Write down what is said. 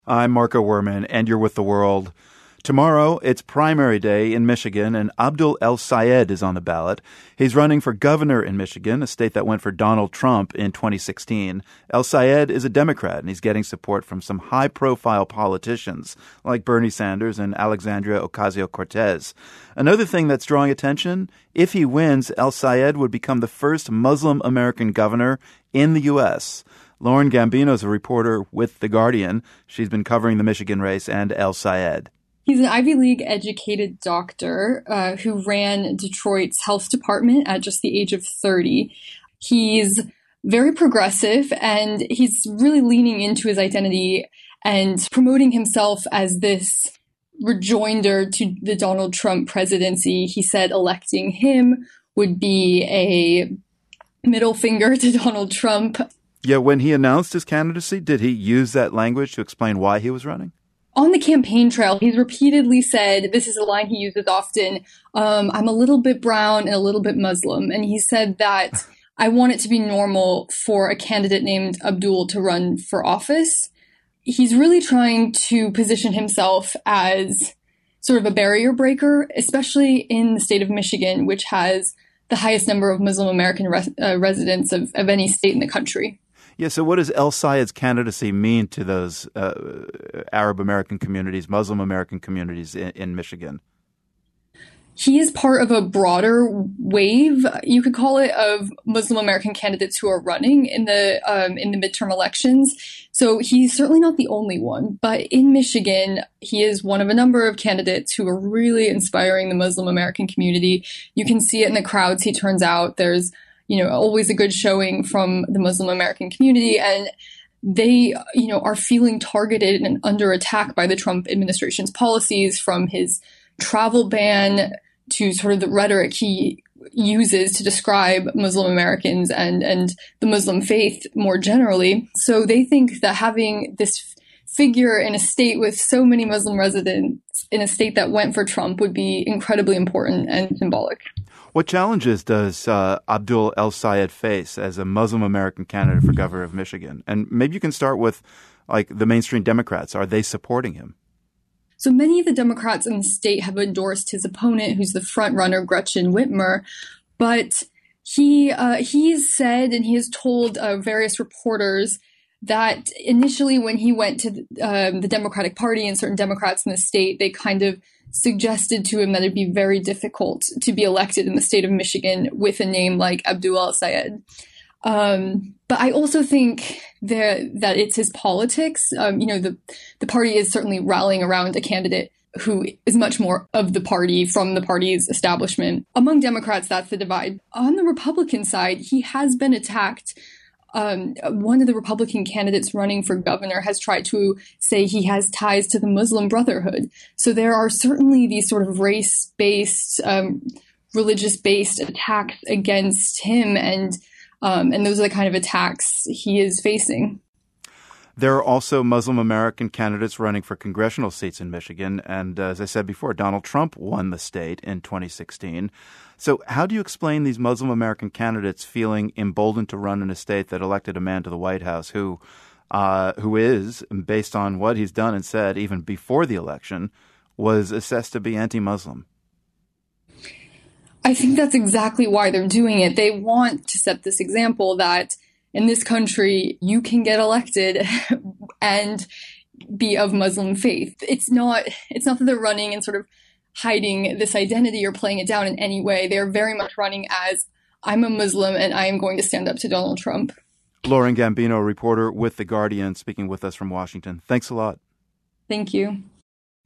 I'm Marco Werman, and you're with The World. Tomorrow, it's primary day in Michigan, and Abdul El-Sayed is on the ballot. He's running for governor in Michigan, a state that went for Donald Trump in 2016. El-Sayed is a Democrat, and he's getting support from some high-profile politicians like Bernie Sanders and Alexandria Ocasio-Cortez. Another thing that's drawing attention, if he wins, El-Sayed would become the first Muslim-American governor in the U.S. Lauren Gambino is a reporter with The Guardian. She's been covering the Michigan race and El-Sayed. He's an Ivy League educated doctor who ran Detroit's health department at just the age of 30. He's very progressive, and he's really leaning into his identity and promoting himself as this rejoinder to the Donald Trump presidency. He said electing him would be a middle finger to Donald Trump. Yeah, when he announced his candidacy, did he use that language to explain why he was running? On the campaign trail, he's repeatedly said, this is a line he uses often, I'm a little bit brown and a little bit Muslim. And he said that I want it to be normal for a candidate named Abdul to run for office. He's really trying to position himself as sort of a barrier breaker, especially in the state of Michigan, which has the highest number of Muslim American residents of any state in the country. Yeah, so what does El-Sayed's candidacy mean to those Arab American communities, Muslim American communities in Michigan? He is part of a broader wave, you could call it, of Muslim American candidates who are running in the midterm elections. So he's certainly not the only one, but in Michigan, he is one of a number of candidates who are really inspiring the Muslim American community. You can see it in the crowds he turns out. There's always a good showing from the Muslim American community, and they, are feeling targeted and under attack by the Trump administration's policies, from his travel ban to sort of the rhetoric he uses to describe Muslim Americans and the Muslim faith more generally. So they think that having this figure in a state with so many Muslim residents, in a state that went for Trump, would be incredibly important and symbolic. What challenges does Abdul El-Sayed face as a Muslim American candidate for governor of Michigan? And maybe you can start with the mainstream Democrats. Are they supporting him? So many of the Democrats in the state have endorsed his opponent, who's the front runner, Gretchen Whitmer. But he's said, and he has told various reporters, that initially when he went to the Democratic Party and certain Democrats in the state, they kind of suggested to him that it'd be very difficult to be elected in the state of Michigan with a name like Abdul El-Sayed. But I also think that it's his politics. The party is certainly rallying around a candidate who is much more of the party, from the party's establishment. Among Democrats, that's the divide. On the Republican side, he has been attacked. One of the Republican candidates running for governor has tried to say he has ties to the Muslim Brotherhood. So there are certainly these sort of race-based, religious-based attacks against him, and those are the kind of attacks he is facing. There are also Muslim American candidates running for congressional seats in Michigan. And as I said before, Donald Trump won the state in 2016. So how do you explain these Muslim American candidates feeling emboldened to run in a state that elected a man to the White House who is, based on what he's done and said even before the election, was assessed to be anti-Muslim? I think that's exactly why they're doing it. They want to set this example that in this country, you can get elected and be of Muslim faith. It's not that they're running and sort of hiding this identity or playing it down in any way. They're very much running as, I'm a Muslim and I am going to stand up to Donald Trump. Lauren Gambino, reporter with The Guardian, speaking with us from Washington. Thanks a lot. Thank you.